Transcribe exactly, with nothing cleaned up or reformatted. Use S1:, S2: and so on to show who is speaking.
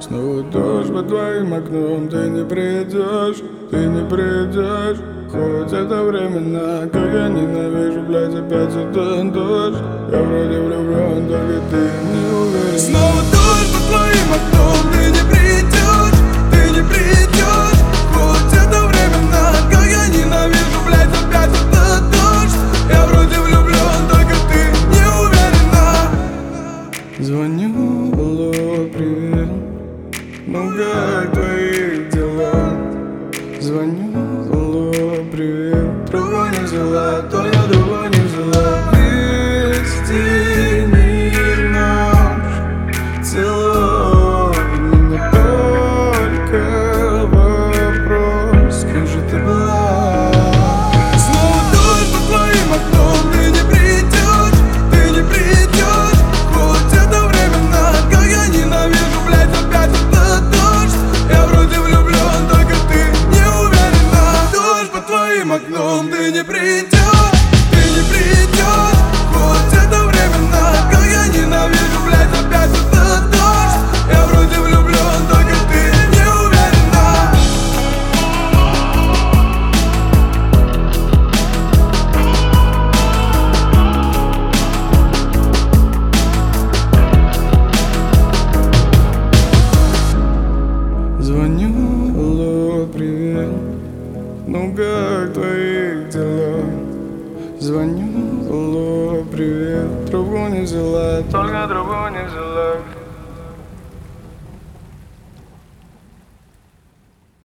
S1: Снова дождь под твоим окном, ты не придешь, ты не придешь. Хоть это временно, как я ненавижу, блядь, опять этот дождь. Я вроде влюблен, только ты не уверен.
S2: Снова дождь под твоим окном, ты не придешь, ты не придешь. Хоть это временно, как я ненавижу, блядь, опять этот дождь. Я вроде влюблен, только ты не уверена.
S1: Звоню, алло, привет, ну как твои дела? Звоню, алло, привет, трубу не взяла, то я трубу не взяла. Вести не ночь, целуй меня, только вопрос, как же ты была?
S2: Снова дождь под твоим окном, ты не придешь, ты не придешь. Хоть это временно, как я ненавижу, блядь, опять этот дождь. Я вроде влюблен, только ты не уверена. Дождь под твоим окном, ты не придешь, ты не придешь. Хоть это временно, как я ненавижу, блядь, опять этот дождь. Я вроде влюблен, только ты не уверена.
S1: Звоню, алло, привет, ну как твои дела? Звоню, алло, привет, трубку не взяла, только трубку не взяла.